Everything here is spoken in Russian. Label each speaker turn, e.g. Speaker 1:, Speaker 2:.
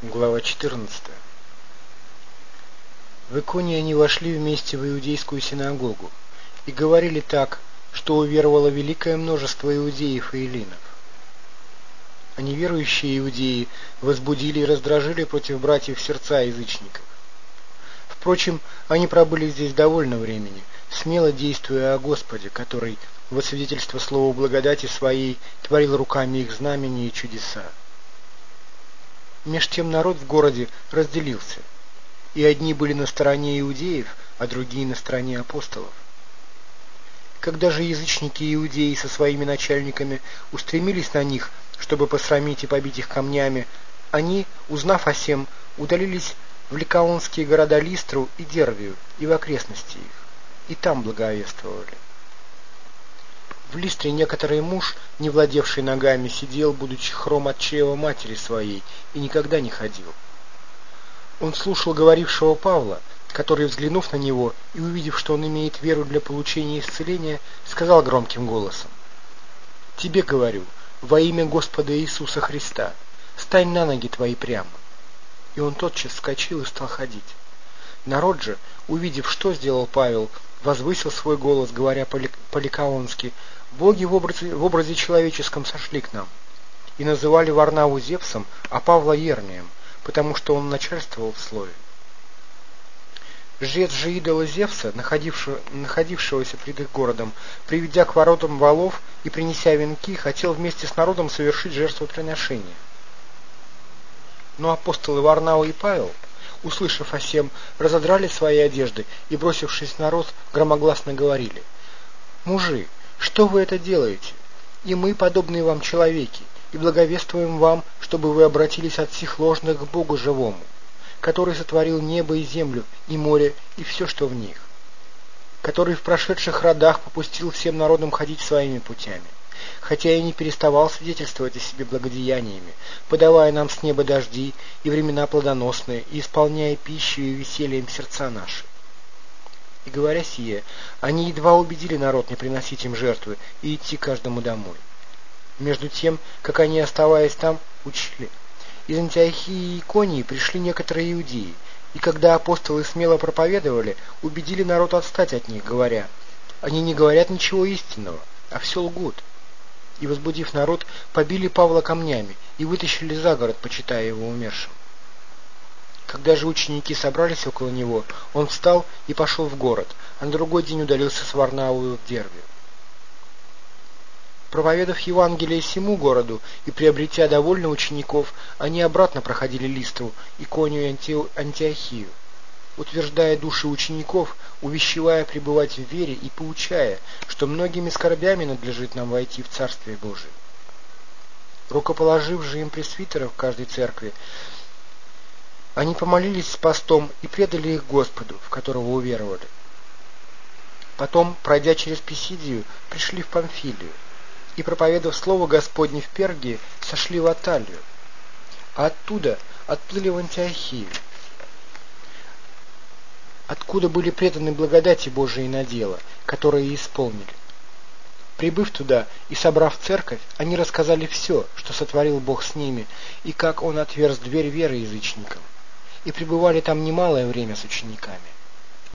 Speaker 1: Глава 14. В Иконии они вошли вместе в иудейскую синагогу и говорили так, что уверовало великое множество иудеев и эллинов. А неверующие иудеи возбудили и раздражили против братьев сердца язычников. Впрочем, они пробыли здесь довольно времени, смело действуя о Господе, который, во свидетельство слову благодати своей, творил руками их знамения и чудеса. Меж тем народ в городе разделился, и одни были на стороне иудеев, а другие на стороне апостолов. Когда же язычники и иудеи со своими начальниками устремились на них, чтобы посрамить и побить их камнями, они, узнав о сем, удалились в ликаонские города Листру и Дервию и в окрестности их, и там благовествовали. В Листре некоторый муж, не владевший ногами, сидел, будучи хром от чрева матери своей, и никогда не ходил. Он слушал говорившего Павла, который, взглянув на него и увидев, что он имеет веру для получения исцеления, сказал громким голосом: «Тебе говорю, во имя Господа Иисуса Христа, стань на ноги твои прямо». И он тотчас вскочил и стал ходить. Народ же, увидев, что сделал Павел, возвысил свой голос, говоря по-ликаонски: «Боги в образе человеческом сошли к нам», и называли Варнаву Зевсом, а Павла Ермием, потому что он начальствовал в слове. Жрец же идола Зевса, находившегося пред их городом, приведя к воротам волов и принеся венки, хотел вместе с народом совершить жертвоприношение. Но апостолы Варнава и Павел, услышав о сем, разодрали свои одежды и, бросившись в народ, громогласно говорили: «Мужи, что вы это делаете? И мы, подобные вам человеки, и благовествуем вам, чтобы вы обратились от сих ложных к Богу живому, который сотворил небо и землю, и море, и все, что в них, который в прошедших родах попустил всем народам ходить своими путями, хотя и не переставал свидетельствовать о себе благодеяниями, подавая нам с неба дожди и времена плодоносные, и исполняя пищу и весельем сердца наши». И говоря сие, они едва убедили народ не приносить им жертвы и идти каждому домой. Между тем, как они, оставаясь там, учили, из Антиохии и Иконии пришли некоторые иудеи, и когда апостолы смело проповедовали, убедили народ отстать от них, говоря: «Они не говорят ничего истинного, а все лгут». И, возбудив народ, побили Павла камнями и вытащили за город, почитая его умершим. Когда же ученики собрались около него, он встал и пошел в город, а на другой день удалился с Варнавою в Дервию. Проповедав Евангелие сему городу и приобретя довольно учеников, они обратно проходили Листру, Иконию и Антиохию, утверждая души учеников, увещевая пребывать в вере и поучая, что многими скорбями надлежит нам войти в Царствие Божие. Рукоположив же им пресвитеров в каждой церкви, они помолились с постом и предали их Господу, в которого уверовали. Потом, пройдя через Писидию, пришли в Памфилию, и, проповедав слово Господне в Пергии, сошли в Аталию, а оттуда отплыли в Антиохию, откуда были преданы благодати Божией на дело, которое исполнили. Прибыв туда и собрав церковь, они рассказали все, что сотворил Бог с ними, и как Он отверз дверь веры язычникам, и пребывали там немалое время с учениками.